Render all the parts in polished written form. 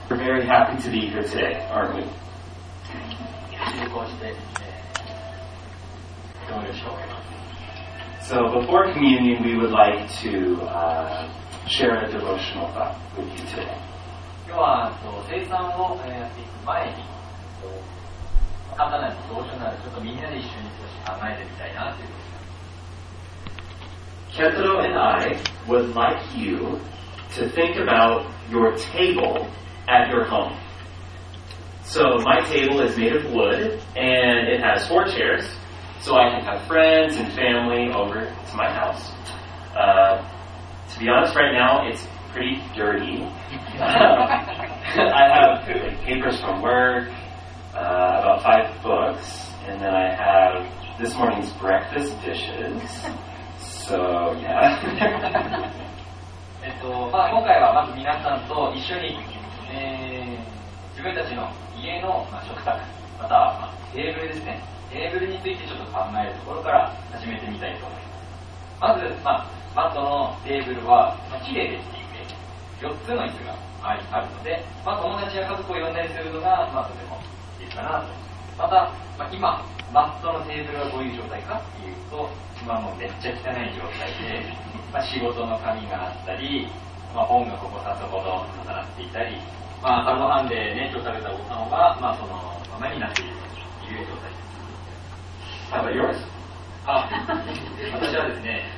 We're very happy to be here today, aren't we? So before communion, we would like to share a devotional thought with you today. 今日は聖餐をやっていく前に簡単なデボーショナルちょっとみんなで一緒に少し考えてみたいなということです。 Kentaro and I would like you to think about your table at your home. So my table is made of wood and it has 4 chairs, so I can have friends and family over to my house. To be honest, right now it's pretty dirty. I have papers from work, about 5 books, and then I have this morning's breakfast dishes. So yeah. 今回はまず皆さんと一緒に、自分たちの家の、食卓、または、テーブルですね。テーブルについてちょっと考えるところから始めてみたいと思います。まず、マットのテーブルは、木でできていて、4つの椅子があるので、友達や家族を呼んだりするのが、とてもいいかなと思います。また、今、マットのテーブルはどういう状態かっていうと、今もうめっちゃ汚い状態で、仕事の紙があったり、本がここさそほど重なっていたり、朝ごはんでね、今日食べたご飯は、そのままになっているという状態です。 How about yours? 私はですね、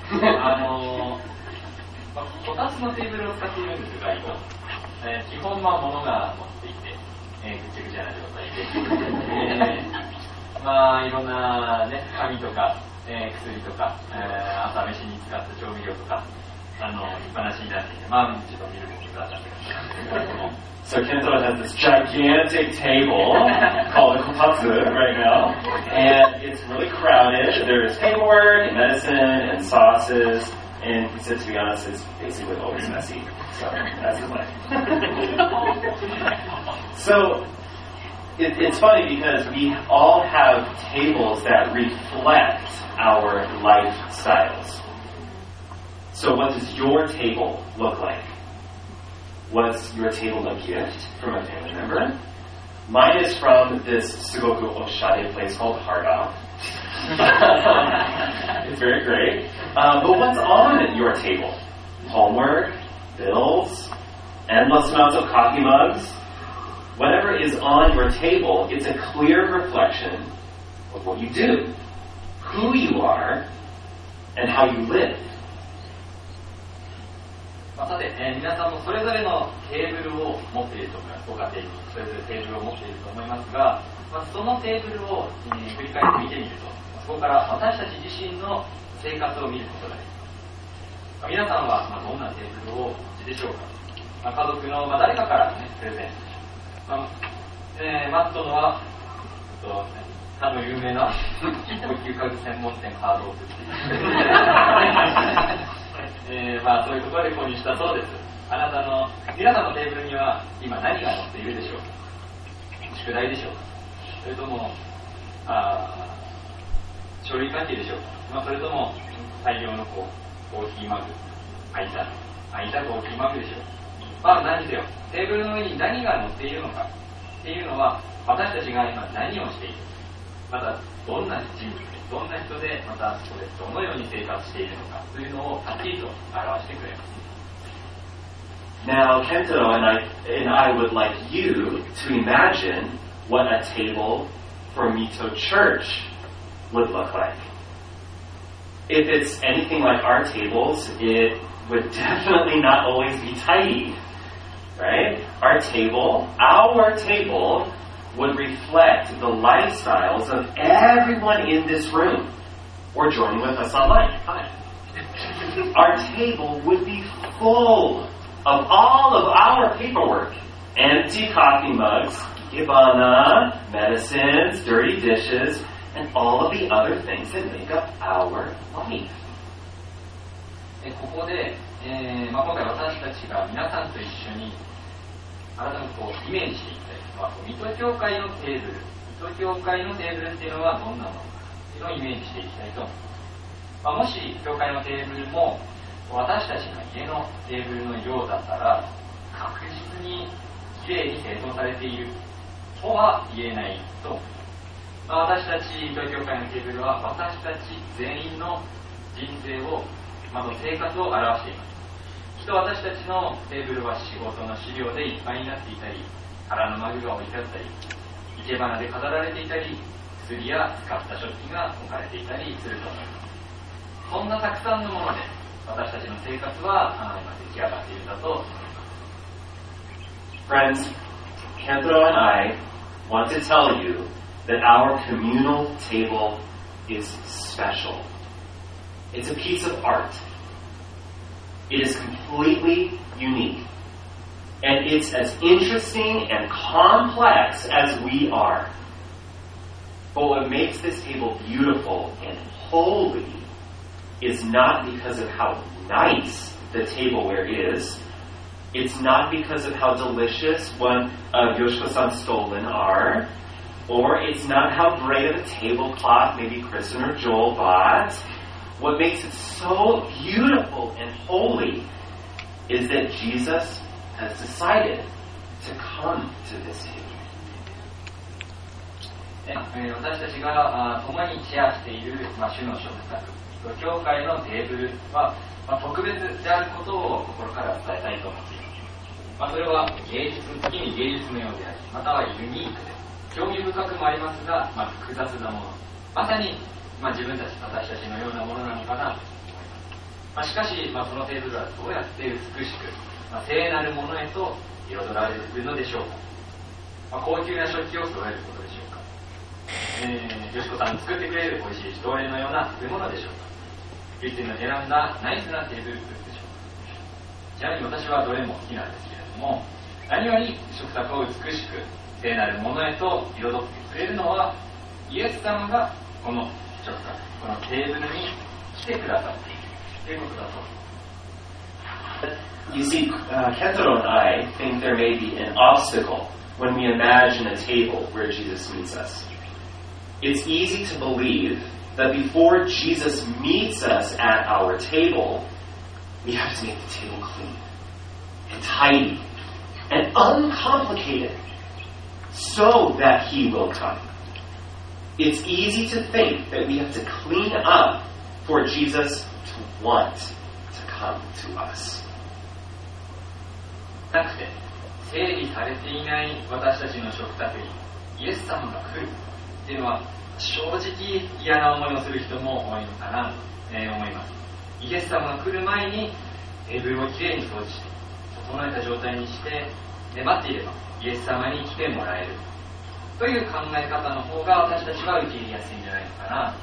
こたつのテーブルを使っているんですが、基本物が持っていて、ぐちゃぐちゃな状態で、いろんなね、紙とか、薬とか、朝飯に使った調味料とか、立派なしになっていて、ちょっと見るものだったんですけど。 So Kentaro has this gigantic table called a kotatsu right now, and it's really crowded. There's paperwork and medicine and sauces, and he said, to be honest, it's basically always messy. So that's his life. So it's funny because we all have tables that reflect our lifestyles. So what does your table look like? Was your table a gift from a family member? Mine is from this Sugoku Oshade place called Hard Off. It's very great. But what's on your table? Homework, bills, endless amounts of coffee mugs. Whatever is on your table, it's a clear reflection of what you do, who you are, and how you live. さて、皆さんもそれぞれのテーブルを持っていると思います。ご家庭にそれぞれテーブルを持っていると思いますが、そのテーブルを、振り返って見てみると、そこから私たち自身の生活を見ることができます。皆さんは、どんなテーブルをお持ちでしょうか。家族の、誰かから、プレゼント。マットのは、かの有名な高級家具専門店ハードオークっていう、そういうところで購入したそうです。皆さんのテーブルには今何が載っているでしょうか。宿題でしょうか。それとも書類関係でしょうか。それとも大量のコーヒーマグ、空いたコーヒーマグでしょうか。何せよ、テーブルの上に何が載っているのかっていうのは、私たちが今何をしている、またどんな人物で、どんな人で、またそこでどのように生活しているのかというのをはっきりと表してくれます。 Now, Kentaro and I would like you to imagine what a table for Mito Church would look like. If it's anything like our tables, it would definitely not always be tidy, right? Our table would reflect the lifestyles of everyone in this room or joining with us online. Our table would be full of all of our paperwork, empty coffee mugs, ikebana, medicines, dirty dishes, and all of the other things that make up our life. ここで、今回私たちが皆さんと一緒に改めてイメージしていきたい。水戸教会のテーブル、水戸教会のテーブルっていうのはどんなものかっていうのをイメージしていきたいと思います。もし教会のテーブルも私たちの家のテーブルのようだったら確実にきれいに整頓されているとは言えないと、私たち教教会のテーブルは私たち全員の人生を、また生活を表しています。きっと私たちのテーブルは仕事の資料でいっぱいになっていたり、空のマグが置いてあったり、生け花で飾られていたり、薬や使った食器が置かれていたりすると思います。そんなたくさんのもので私たちの生活は今出来上がっているんだと思います。 Friends, Kantaro and I want to tell you that our communal table is special. It's a piece of art. It is completely unique. And it's as interesting and complex as we are. But what makes this table beautiful and holy is not because of how nice the tableware is. It's not because of how delicious one of Yoshiko-san's stollen are. Or it's not how great of a tablecloth maybe Kristen or Joel bought. What makes it so beautiful and holy is that Jesus has decided to come to this table. 私たちが共にシェアしている、主の食卓、教会のテーブルは、特別であることを心から伝えたいと思っています。それは芸術、時に芸術のようであり、またはユニークで、興味深くもありますが、複雑なもの、まさに、自分たち、私たちのようなものなのかなと思います。しかし、そのテーブルはどうやって美しく、聖なるものへと彩られるのでしょうか。高級な食器を揃えることでしょうか。よしこさんの作ってくれる美味しい人のような食べ物でしょうか。クリスティンの選んだナイスなテーブルでしょうか。ちなみに私はどれも好きなんですけれども、何より食卓を美しく聖なるものへと彩ってくれるのは、イエス様がこの食卓、このテーブルに来てくださっているということだと思います。 You see, Kentaro and I think there may be an obstacle when we imagine a table where Jesus meets us. It's easy to believe that before Jesus meets us at our table, we have to make the table clean and tidy and uncomplicated so that He will come. It's easy to think that we have to clean up for Jesus to want to come to us. なくて整理されていない私たちの食卓にイエス様が来るっていうのは正直嫌な思いをする人も多いのかなと思います。イエス様が来る前にテーブルをきれいに掃除して整えた状態にして待っていればイエス様に来てもらえるという考え方の方が私たちは受け入れやすいんじゃないのかな。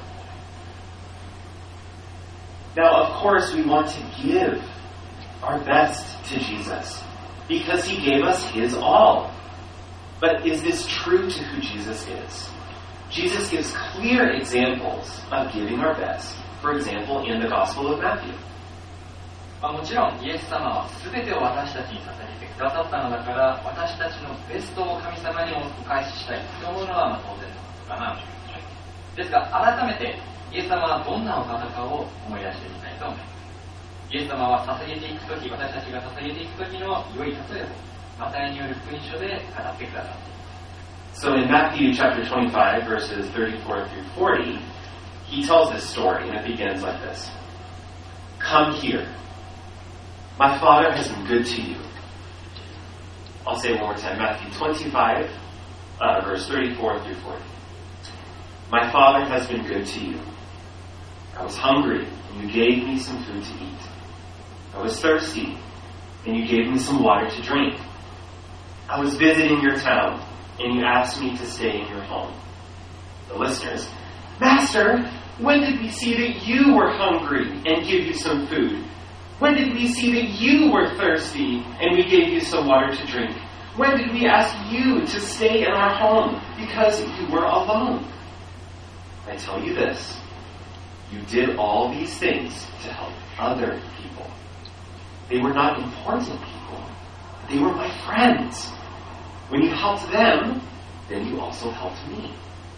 Now, of course, we want to give our best to Jesus.Because He gave us His all. But is this true to who Jesus is? Jesus gives clear examples of giving our best. For example, in the Gospel of Matthew. もちろんイエス様は全てを私たちに捧げてくださったのだから、私たちのベストを神様にお返ししたいと思うのは当然のことかな。ですが改めてイエス様はどんなお方かを思い出してみたいと思います。イエス様は捧げていくとき、私たちが捧げていくときの良い例えをマタイによる福音書で語ってくださっています。 So in Matthew chapter 25, verses 34 through 40, he tells this story, and it begins like this. Come here. My Father has been good to you. I'll say it one more time. Matthew 25, verse 34 through 40. My Father has been good to you. I was hungry, and you gave me some food to eat.I was thirsty, and you gave me some water to drink. I was visiting your town, and you asked me to stay in your home. The listeners, Master, when did we see that you were hungry and give you some food? When did we see that you were thirsty and we gave you some water to drink? When did we ask you to stay in our home because you were alone? I tell you this, you did all these things to help other people.They were not important people. They were my friends. When you helped them, then you also helped me.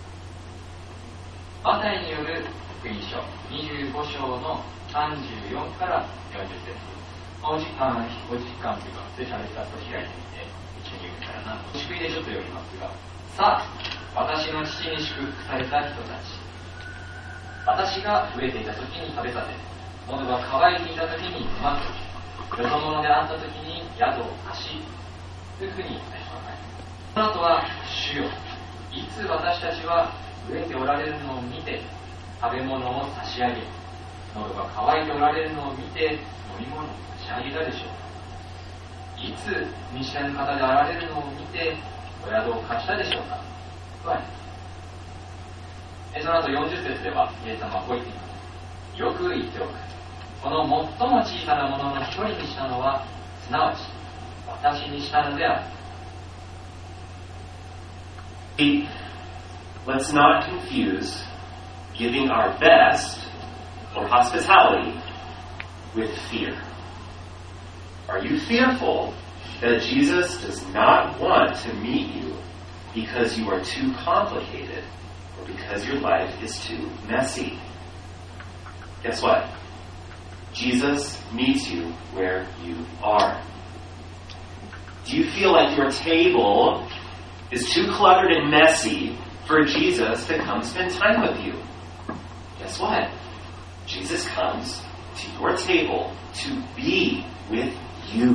マタイによる福音書25章の34から40節。お時間というか、スペシャルスタッフを開いてみて一緒にからな。祝いでちょっと読みますが、さあ、私の父に祝福された人たち。私が飢えていた時に食べさせ、喉が渇いていた時に飲ませ、よそ者であった時に宿を貸し、というふうに言った人がいます。その後は、主よ、いつ私たちは飢えておられるのを見て、食べ物を差し上げ、喉が渇いておられるのを見て、飲み物を差し上げたでしょうか。いつ見知らぬ方であられるのを見て、お宿を貸したでしょうか。とあります。その後40節では、イエス様はこう言っています。よく言っておく。この最も小さなものの一人にしたのは、すなわち私にしたのである。 Let's not confuse giving our best or hospitality with fear. Are you fearful that Jesus does not want to meet you because you are too complicated or because your life is too messy? Guess what? Jesus meets you where you are. Do you feel like your table is too cluttered and messy for Jesus to come spend time with you? Guess what? Jesus comes to your table to be with you.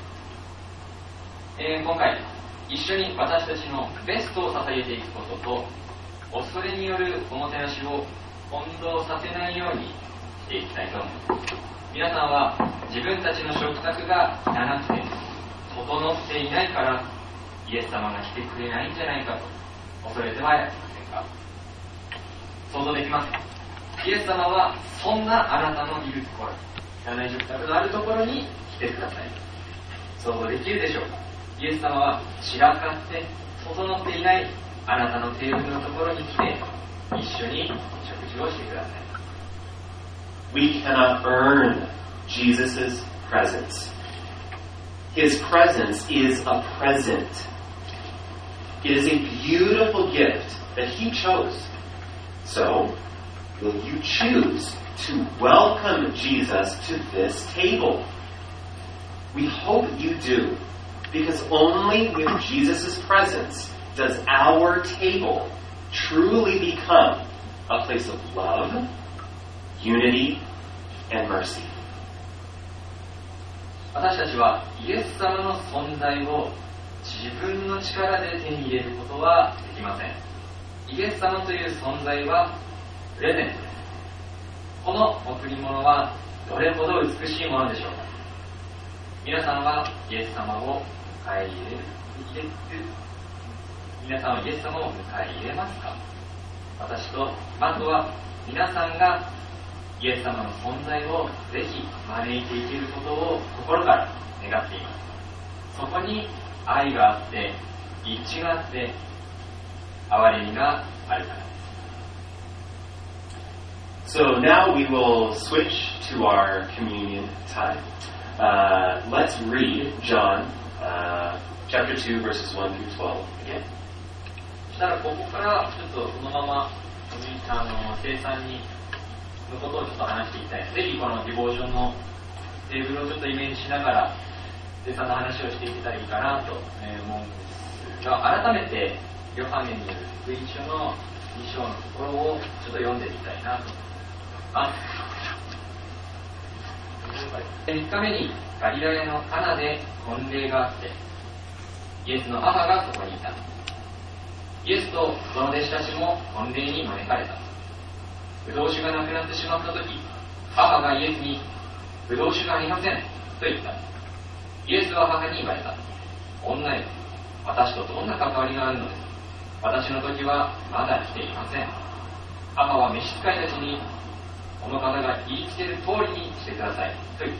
今回、一緒に私たちのベストを捧げていくことと、恐れによるおもてなしを混同させないようにしていきたいと思います。皆さんは自分たちの食卓が汚くて整っていないからイエス様が来てくれないんじゃないかと恐れてはありませんか。想像できますか。イエス様はそんなあなたのいるところ、汚い食卓のあるところに来てください。想像できるでしょうか。イエス様は散らかって整っていないあなたのテーブルのところに来て一緒に食事をしてください。 We cannot earn Jesus' presence. His presence is a present. It is a beautiful gift that He chose. So, will you choose to welcome Jesus to this table? We hope you do, because only with Jesus' presence does our table truly become a place of love, unity, and mercy. 私たちはイエス様の存在を自分の力で手に入れることはできません。イエス様という存在はプレゼントです。この贈り物はどれほど美しいものでしょうか。皆さんはイエス様を迎え入れる皆さんはイエス様を迎え入れますか。私とマットは皆さんがイエス様の存在をぜひ招いていけることを心から願っています。そこに愛があって一致があって憐れみがあるからです。 So now we will switch to our communion time. Let's read John chapter 2 verses 1 through 12 again. そしたらここからちょっとそのまま生産にのことをちょっと話していきたい。ぜひこのディボーションのテーブルをちょっとイメージしながら生産の話をしていけたらいいかなと思うんですが、改めてヨハネによる福音書の2章のところをちょっと読んでみたいなと思います。3日目にガリラヤのカナで婚礼があってイエスの母がそこにいた。イエスとその弟子たちも婚礼に招かれた。ブドウ酒がなくなってしまったとき、母がイエスに、ブドウ酒がありません、と言った。イエスは母に言われた。女よ、私とどんな関わりがあるのです。私の時はまだ来ていません。母は召使いたちに、この方が言いつける通りにしてください、と言った。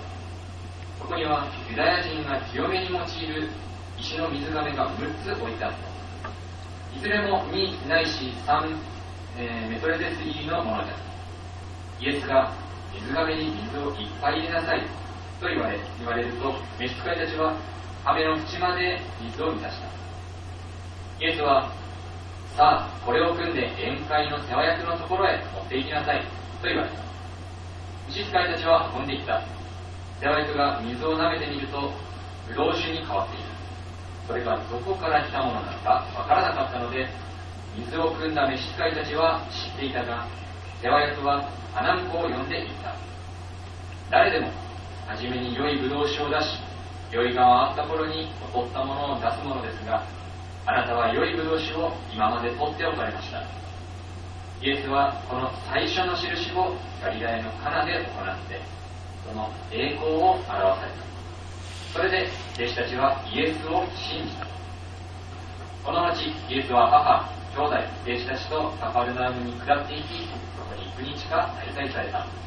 ここにはユダヤ人が清めに用いる石の水亀が6つ置いてあった。いずれも2ないし3メトレテス入りのものです。イエスが水亀に水をいっぱい入れなさいと言われると、召使いたちは亀の縁まで水を満たした。イエスは、さあこれを汲んで宴会の世話役のところへ持って行きなさいと言われた。召使いたちは運んでいった。世話役が水を舐めてみるとブドウ酒に変わっている。 それがどこから来たものなのかわからなかったので、水を汲んだ召使いたちは知っていたが、世話役は花婿を呼んでいた。誰でも初めに良いブドウ酒を出し、良いが回った頃に劣ったものを出すものですが、あなたは良いブドウ酒を今まで取っておかれました。イエスはこの最初の印をガリラヤのカナで行って、その栄光を表された。それで弟子たちはイエスを信じた。この後、イエスは母、兄弟、弟子たちとカパルナウムに下っていき、そこに9日間滞在された。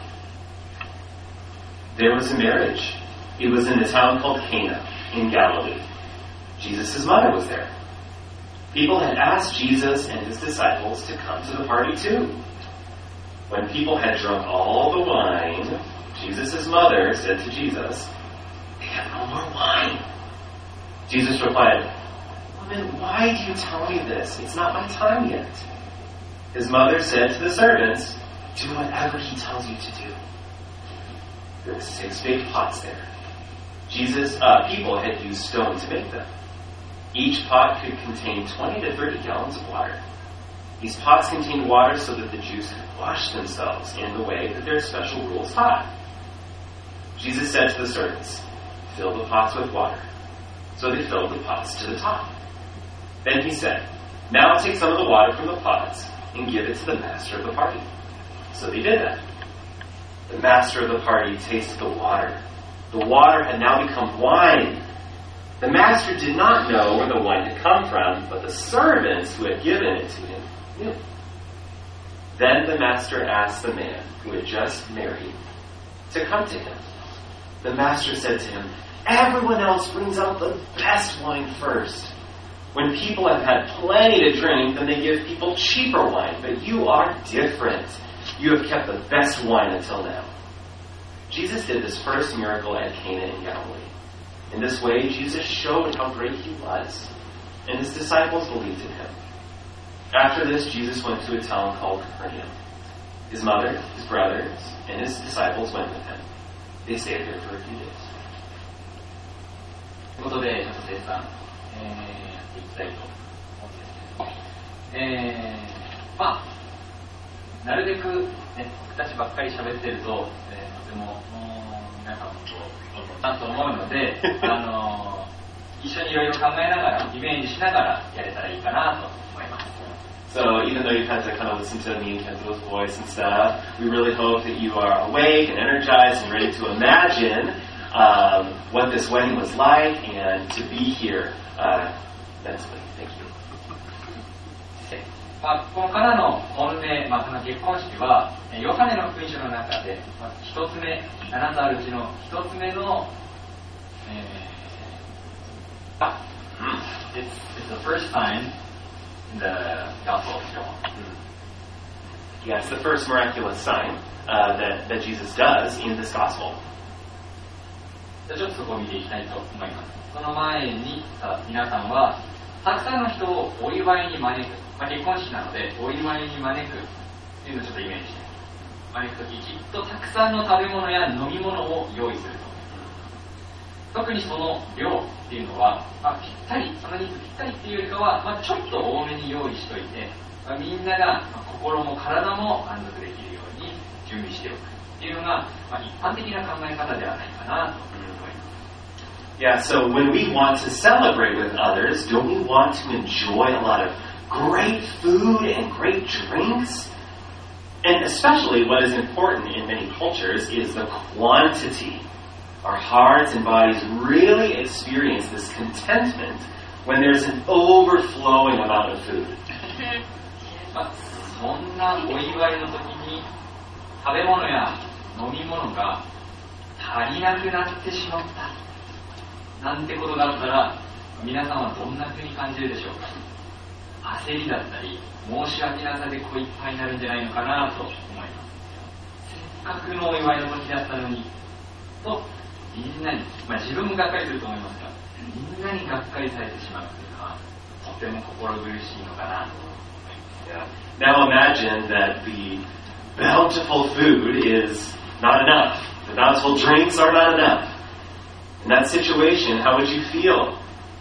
There was a marriage. It was in a town called Cana in Galilee. Jesus' mother was there. People had asked Jesus and his disciples to come to the party too. When people had drunk all the wine, Jesus' mother said to Jesus, "They have no more wine." Jesus replied, "Woman, why do you tell me this? It's not my time yet." His mother said to the servants, "Do whatever he tells you to do." There were 6 big pots there. People had used stone to make them. Each pot could contain 20 to 30 gallons of water. These pots contained water so that the Jews could wash themselves in the way that their special rules taught. Jesus said to the servants, "Fill the pots with water." So they filled the pots to the top. Then he said, "Now take some of the water from the pots and give it to the master of the party." So they did that. The master of the party tasted the water. The water had now become wine. The master did not know where the wine had come from, but the servants who had given it to him knew. Then the master asked the man who had just married to come to him. The master said to him, "Everyone else brings out the best wine first. When people have had plenty to drink, then they give people cheaper wine, but you are different. You have kept the best wine until now." Jesus did this first miracle at Cana in Galilee. In this way, Jesus showed how great he was, and his disciples believed in him. After this, Jesus went to a town called Capernaum. His mother, his brothers, and his disciples went with him. They stayed there for a few days. ということで、ちょっと生産、やっていきたいと思うんですけど、なるべく、ね、僕たちばっかり喋ってると、とても皆さんもだと思うので一緒にいろいろ考えながらイメージしながらやれたらいいかなと思います。 So even though you've had to kind of listen to me and Kento's voice and stuff, we really hope that you are awake and energized and ready to imagine what this wedding was like and to be here mentally. Thank you. このカナの婚礼、この結婚式はヨハネの福音書の中で一つ目、7つあるうちの一つ目のit's the first time in the Gospel of John. Yeah, it's the first miraculous sign that Jesus does in this Gospel. じゃあちょっとそこを見ていきたいと思います。その前に皆さんはたくさんの人をお祝いに招く、結婚式なのでお祝いに招くっていうのをちょっとイメージして招くとききっとたくさんの食べ物や飲み物を用意すると。特にその量っていうのは、ぴったり、その人数ぴったりっていうよりかは、ちょっと多めに用意しといて、みんなが心も体も満足できるように準備しておくっていうのが、一般的な考え方ではないかなと思います。 Yeah, so when we want to celebrate with others, don't we want to enjoy a lot of great food and great drinks? And especially what is important in many cultures is the quantity. Our hearts and bodies really experience this contentment when there's an overflowing amount of food. そんなお祝いの時に食べ物や飲み物が足りなくなってしまったなんてことがあったら皆さんはどんな風に感じるでしょうか。焦りだったり申し訳なさでいっぱいになるんじゃないのかなと思います。せっかくのお祝いの時だったのにとみんなに、自分もがっかりすると思いますがみんなにがっかりされてしまうというのはとても心苦しいのかなと思います。 Yeah. Now imagine that the bountiful food is not enough. The bountiful drinks are not enough. In that situation, how would you feel?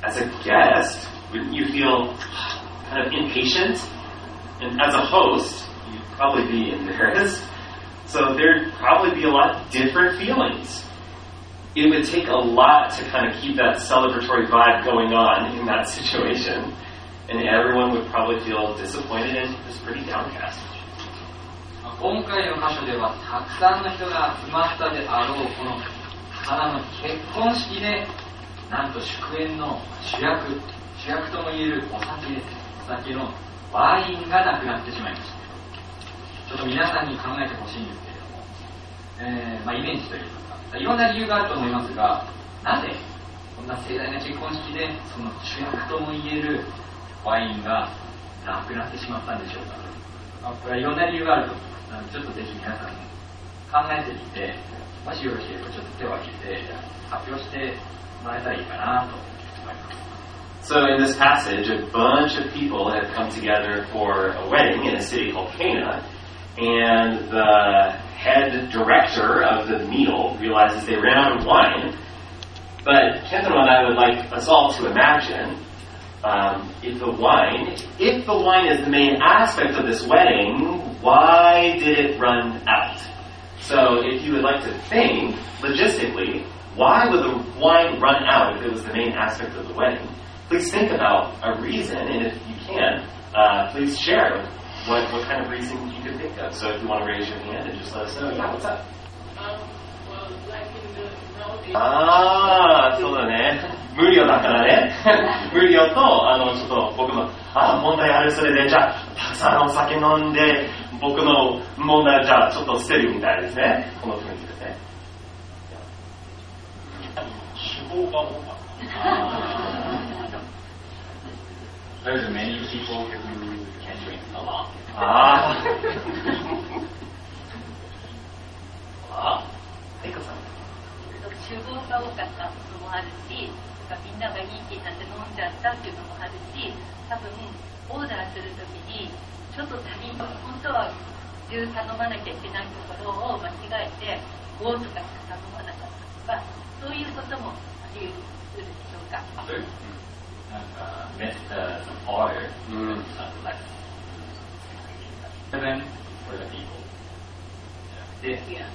as a guest, wouldn't you feel kind of impatient? And as a host, you'd probably be embarrassed. So there'd probably be a lot of different feelings. It would take a lot to kind of keep that celebratory vibe going on in that situation. And everyone would probably feel disappointed and just pretty downcast. 今回の箇所ではたくさんの人が集まったであろうこのカナの結婚式でなんと祝宴の主役ともいえるお酒です。お酒のワインがなくなってしまいました。ちょっと皆さんに考えてほしいんですけれども、イメージというかいろんな理由があると思いますが、なぜこんな盛大な結婚式でその主役ともいえるワインがなくなってしまったんでしょうか。これはいろんな理由があると思います。ちょっとぜひ皆さん考えてみて、もしよろしければちょっと手を挙げて発表してもらえたらいいかなと思います。 So in this passage, a bunch of people have come together for a wedding in a city called Cana, and the head director of the meal realizes they ran out of wine. But Kentaro and I would like us all to imagine if the wine is the main aspect of this wedding, why did it run out? So if you would like to think, logistically, why would the wine run out if it was the main aspect of the wedding? Please think about a reason, and if you can, please share what kind of reason you can think of. So if you want to raise your hand and just let us know, yeah, what's up? Well, like in the nowadays. そうだね。無料だからね。無料と、ちょっと僕の、問題ある、それで、じゃあ、たくさんお酒飲んで、僕の問題じゃあ、ちょっと捨てるみたいですね。この雰囲気ですね。 酒豪が多かった。 There's many people who can drink a lot. エイコさん。 酒豪が多かったのもあるし、みんなが元気になって飲んじゃったっていうのもあるし、多分オーダーするときにちょっと足りんと、本当は10頼まなきゃいけないところを間違えて5とかしか頼まなかったとか、そういうこともあり得るでしょうか。 なんかmissed the order. Like seven for the people. Yeah.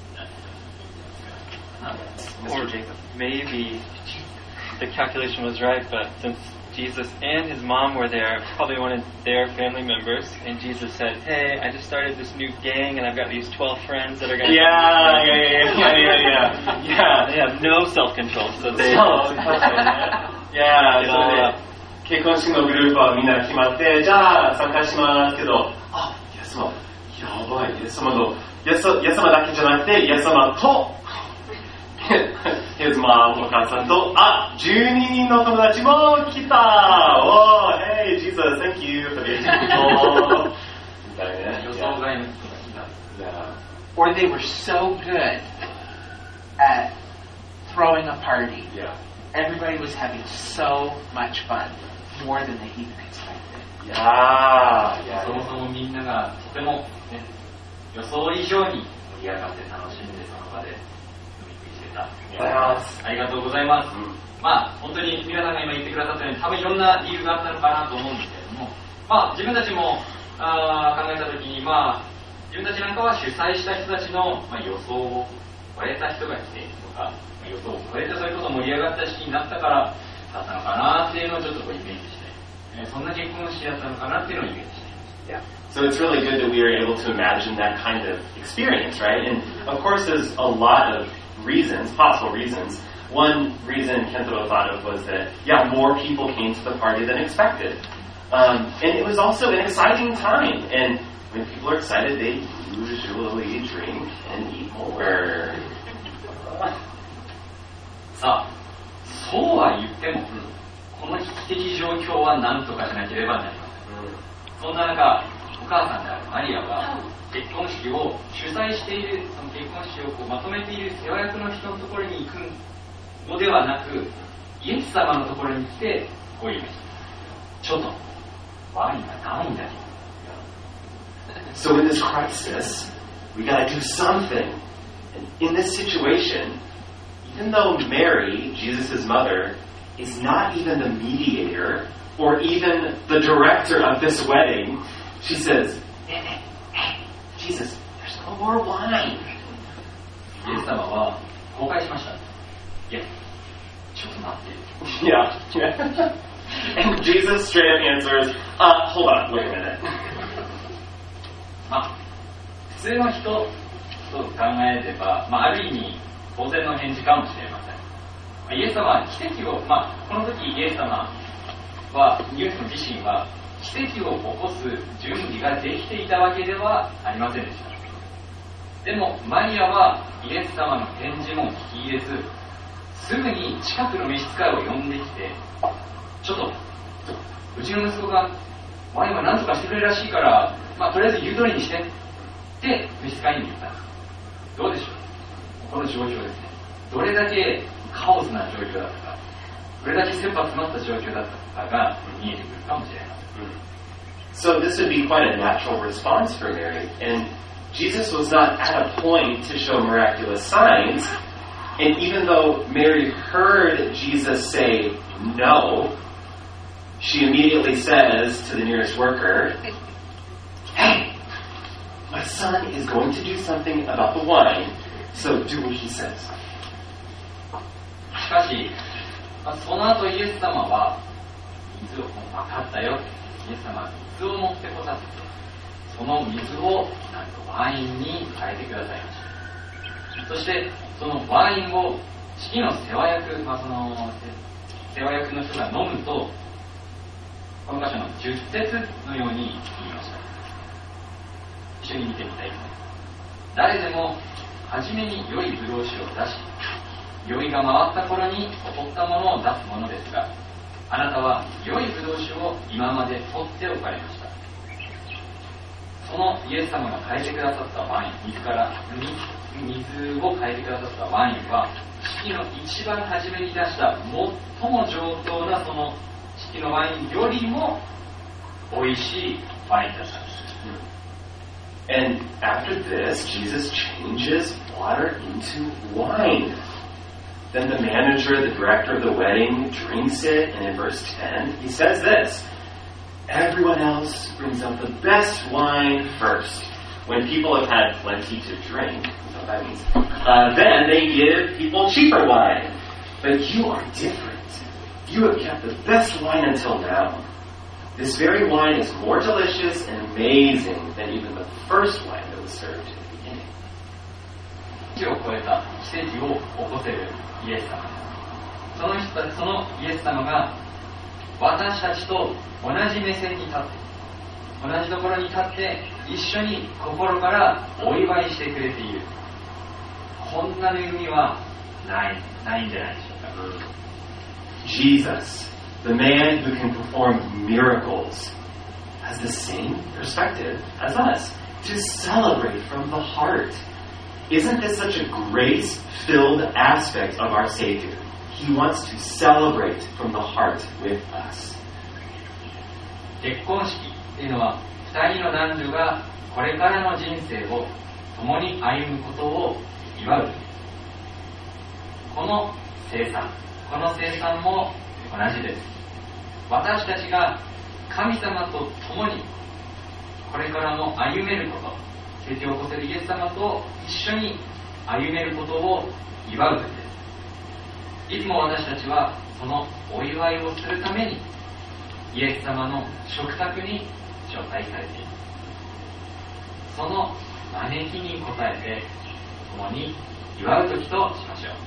Mr. Jacob. Maybe the calculation was right, but since Jesus and his mom were there, probably one of their family members, and Jesus said, "Hey, I just started this new gang, and I've got these 12 friends that are going to..." Yeah. They have no self-control, so they... Yeah, それで結婚式のグループはみんな決まって、じゃあ参加しますけど、イエス様、やばい、イエス様だけじゃなくて、イエス様と、his mom、お母さんと、12人の友達も来た。Oh, hey, Jesus, thank you for the people. みたいなね。 予想外の人が来た。 Or they were so good at throwing a party. Yeah. Everybody was having so much fun, more than they even expected. Yeah. そもそもみんながとても、ね、予想以上に盛り上がって楽しんでその場で飲み食いしてた。ありがとうございます。本当に皆さんが今言ってくださったように多分いろんな理由があったのかなと思うんですけれども、自分たちも考えたときに、自分たちなんかは主催した人たちの、予想を超えた人が来てとか、予想を超えてそれこそ盛り上がった式になったからだったのかなっていうのをちょっとイメージして、そんな結婚式だったのかなっていうのをイメージしています。 Yeah. So it's really good that we are able to imagine that kind of experience, right? And of course there's a lot of reasons, possible reasons. One reason Kentaro thought of was that, more people came to the party than expected. And it was also an exciting time. And when people are excited, they usually drink and eat more. さあ、そうは言っても、この危機的状況は何とかしなければなりません。そんな中、お母さんであるマリアが結婚式を主催している、その結婚式をまとめている世話役の人のところに行くのではなく、イエス様のところに来てこう言いました。ちょっとワインがないんだよ。 So in this crisis, we gotta do something. And in this situation, even though Mary, Jesus' mother, is not even the mediator or even the director of this wedding. She says, hey, Jesus, there's no more wine. イエス様は公開しました。いや、ちょっと待って。 Yeah. And Jesus straight up answers, hold on, wait a minute. 普通の人と考えれば、ある意味当然の返事かもしれません。イエス様は奇跡を、この時イエス様は、ニュースの自身は奇跡を起こす準備ができていたわけではありませんでした。でもマリアはイエス様の返事も聞き入れず、すぐに近くの召使いを呼んできて、ちょっとうちの息子がワインは何とかしてくれるらしいから、とりあえず言う通りにしてって召使いに言ったんです。どうでしょう、この状況ですね。どれだけカオスな状況だったか、どれだけ切羽詰まった状況だったかが見えてくるかもしれません。 So this would be quite a natural response for Mary. And Jesus was not at a point to show miraculous signs. And even though Mary heard Jesus say no, she immediately says to the nearest worker, hey, my son is going to do something about the wine, so do what he says. しかし、その後イエス様は水を分かったよ。イエス様は水を持ってこさせて、その水をなんとワインに変えてくださいました。そしてそのワインを式の世話役、世話役の人が飲むと、この箇所の10節のように言いました。一緒に見てみたいと思います。誰でも初めに良いブドウ酒を出し、酔いが回った頃に劣ったものを出すものですが、あなたは良いブドウ酒を今まで取っておかれました。そのイエス様が変えてくださったワイン、水を変えてくださったワインは、式の一番初めに出した最も上等なその式のワインよりも美味しいワインだったんです。 And after this, Jesus changes water into wine. Then the manager, the director of the wedding, drinks it, and in verse 10, he says this, everyone else brings out the best wine first. When people have had plenty to drink, that's what that means, then they give people cheaper wine. But you are different. You have kept the best wine until now. This very wine is more delicious and amazing than even the first wine that was served in the beginning. 地を超えた奇跡を起こせるイエス様。そのイエス様が私たちと同じ目線に立って、同じところに立って一緒に心からお祝いしてくれている。こんな恵みはないんじゃないでしょうか。 Jesus, the man who can perform miracles, has the same perspective as us, to celebrate from the heart. Isn't this such a grace-filled aspect of our Savior? He wants to celebrate from the heart with us. 結婚式というのは、二人の男女がこれからの人生を共に歩むことを祝う。この生産も同じです。私たちが神様と共にこれからも歩めること、奇跡を起こせるイエス様と一緒に歩めることを祝う時です。いつも私たちはそのお祝いをするためにイエス様の食卓に招待されています。その招きに応えて共に祝う時としましょう。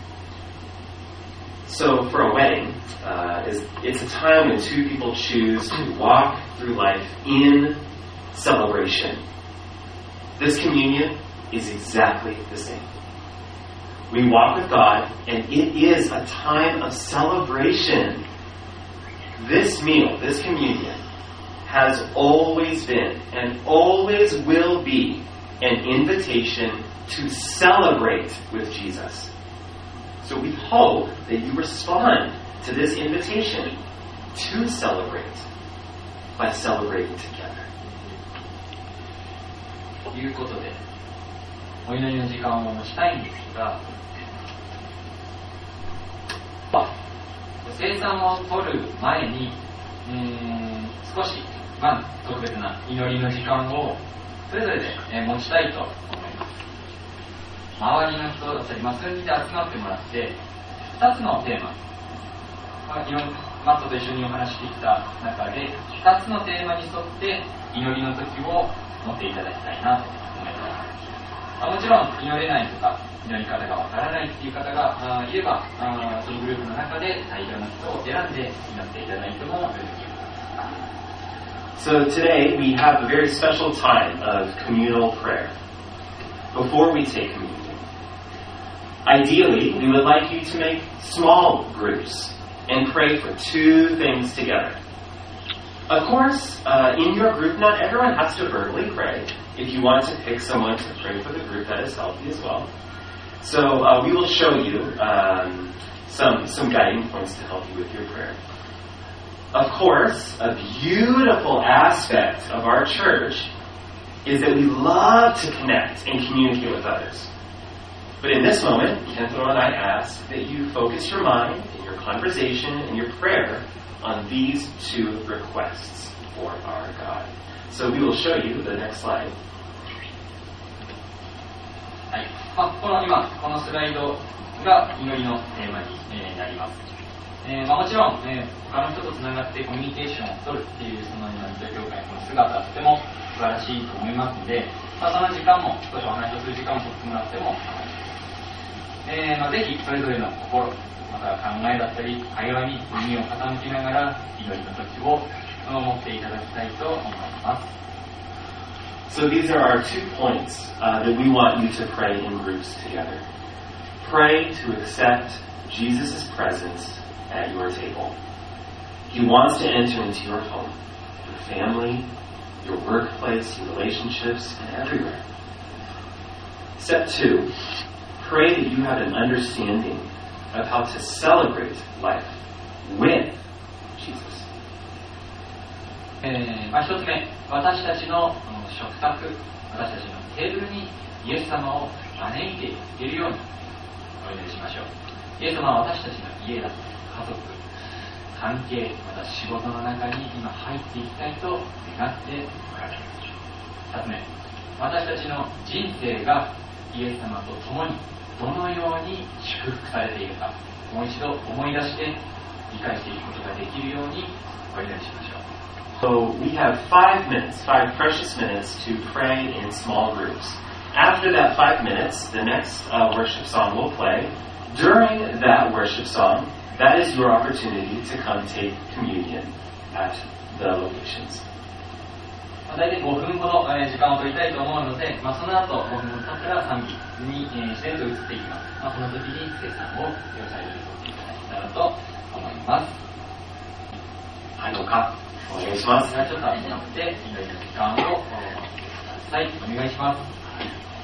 So for a wedding, it's a time when two people choose to walk through life in celebration. This communion is exactly the same. We walk with God, and it is a time of celebration. This meal, this communion, has always been and always will be an invitation to celebrate with Jesus. So we hope that you respond to this invitation to celebrate by celebrating together. ということで、お祈りの時間をしたいんですが、 生産を取る前に、少し、特別な祈りの時間をそれぞれで、持ちたいと思います。周りの人だったり、数人で集まってもらって、2つのテーマ、マットと一緒にお話してきた中で、2つのテーマに沿って祈りの時を持っていただきたいなと思います。もちろん祈れないとか祈り方がわからないっていう方がいれば、そのグループの中で大量の人を選んで祈っていただいてもよいです。 So today we have a very special time of communal prayer before we take communion. Ideally, we would like you to make small groups and pray for 2 things together. Of course, in your group, not everyone has to verbally pray. If you want to pick someone to pray for the group, that is healthy as well. So we will show you some guiding points to help you with your prayer. Of course, a beautiful aspect of our church is that we love to connect and communicate with others. But in this moment, Kentaro and I ask that you focus your mind and your conversation and your prayer on these 2 requests for our God. So we will show you the next slide. はい。このスライドが祈りのテーマになります。もちろん、他の人とつながってコミュニケーションを取るっていうその祈りと教会の姿はとても素晴らしいと思いますので、その時間も少しお話をする時間を取ってもらってもぜひそれぞれの心、また考えだったり会話に耳を傾けながら祈りの時を持っていただきたいと思います。 So these are our 2 points that we want you to pray in groups together. Pray to accept Jesus' presence at your table. He wants to enter into your home, your family, your workplace, your relationships, and everywhere. Step 2, pray that you have an understanding of how to celebrate life with Jesus. 1つ目、私たちの食卓、私たちのテーブルにイエス様を招いていけるようにお祈りしましょう。イエス様は私たちの家だったり家族、関係、また仕事の中に今入っていきたいと願っておられます。2つ目、私たちの人生がイエス様と共にどのように祝福されているか、もう一度思い出して理解していくことができるようにお祈りしましょう。 So we have 5 minutes, 5 precious minutes to pray in small groups. After that 5 minutes, the next worship song will play. During that worship song, that is your opportunity to come take communion at the locations. 大体5分ほど時間を取りたいと思うので、その後5分経ったら賛美に自然と移っていきます。その時に生産を両サイドに取っていただけたらと思います。 はい、どうかお願いします。 ではちょっと集まって祈りの時間をお願いします。